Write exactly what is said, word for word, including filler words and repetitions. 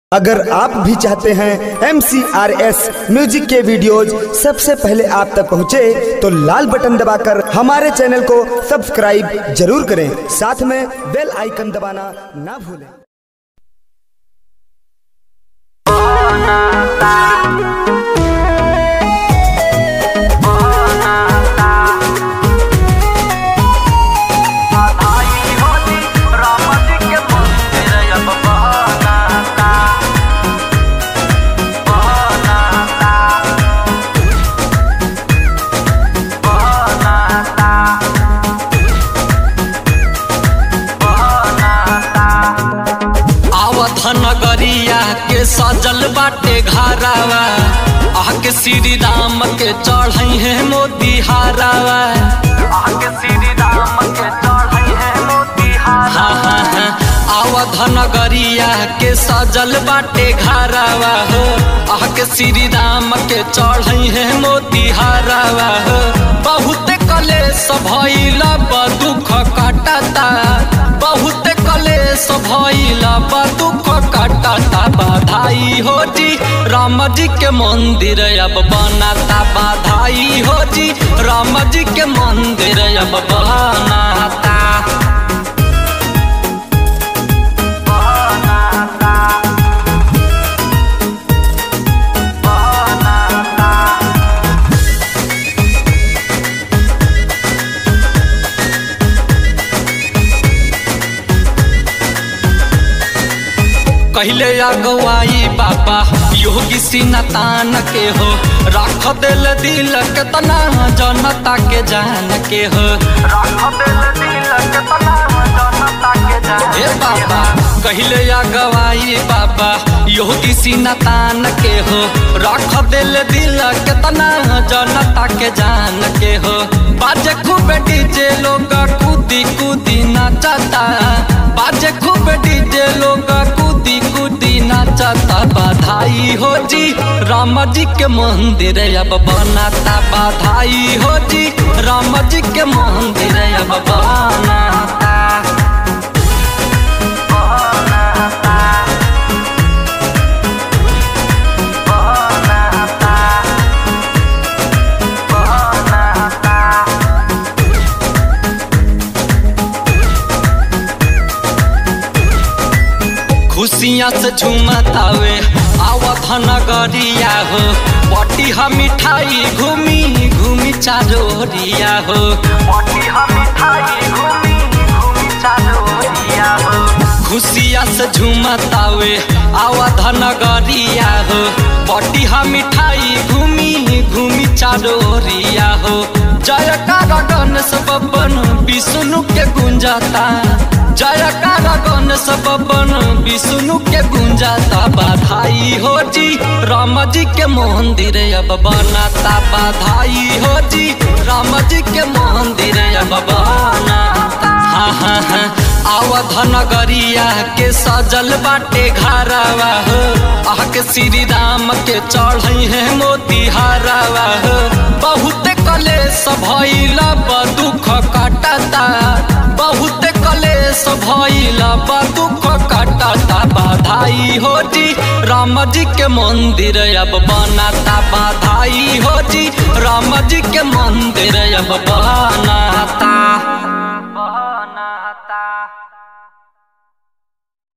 अगर आप भी चाहते हैं M C R S music के वीडियोज सबसे पहले आप तक पहुंचे तो लाल बटन दबाकर हमारे चैनल को सब्सक्राइब जरूर करें, साथ में बेल आइकन दबाना ना भूलें। नगरिया के सजल बाटे घरावा आके श्री राम के चढ़ई है मोती हारावा आके श्री राम के चढ़ई है मोती हारा हाँ हाँ आवध नगरिया के सजल बाटे घरावा हो आके श्री राम के चढ़ई है मोती हारावा हो बहुत कलेश भइल दुख काटता बहुत कलेश भइल दुख काटता बधाई हो जी राम जी के मंदिर अब बनाता बधाई हो जी राम जी के मंदिर अब बनाता कहले अगवाई बाबा योगी सिनतान के हो रख दिल दिल के तना जनता के जान के हो रख दिल दिल के तना जनता के जान हे बाबा कहले अगवाई बाबा योगी सिनतान के हो रख दिल दिल के तना जनता के जान के हो बाजे खूब डीजे लोग कूदी कूदी नाचता बाजे खूब डीजे लोग कूदी कूदी नाचता बधाई हो जी राम जी के मंदिर अब बनाता बधाई हो जी राम जी के मंदिर अब बनाता खुशियाँ से झूमतावे आवध नगरिया हो पटिहा मिठाई घूमी घूमी चारोरिया हो पटिहा मिठाई घूमी घूमी चारोरिया हो खुशियाँ से झूमतावे आवध नगरिया हो पटिहा मिठाई घूमी घूमी चारोरिया हो जयकार गणेश बबन विष्णु के गुंजाता जयकार गणेश बबन विष्णु के गुंजाता बधाई हो जी राम जी के मंदिर अब बनाता बधाई हो जी राम जी के मंदिर अब बनाता हाँ हाँ हाँ आवध नगरिया के सजल बाटे घरावा हो आके श्री राम के चढ़ई है मोती हारावा हो बहुत कलेश भइल दुख काटता बहुत कलेश भइल दुख काटता बधाई हो जी राम जी के मंदिर अब बनाता बधाई हो जी राम जी के मंदिर अब बनाता।